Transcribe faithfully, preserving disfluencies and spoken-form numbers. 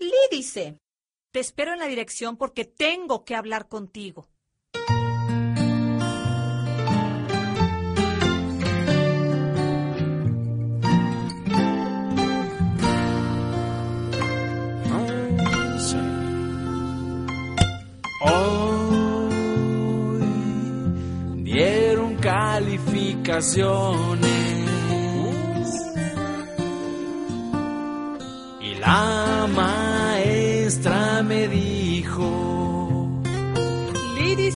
Lee dice, te espero en la dirección porque tengo que hablar contigo. Hoy dieron calificaciones y la maestra me dijo,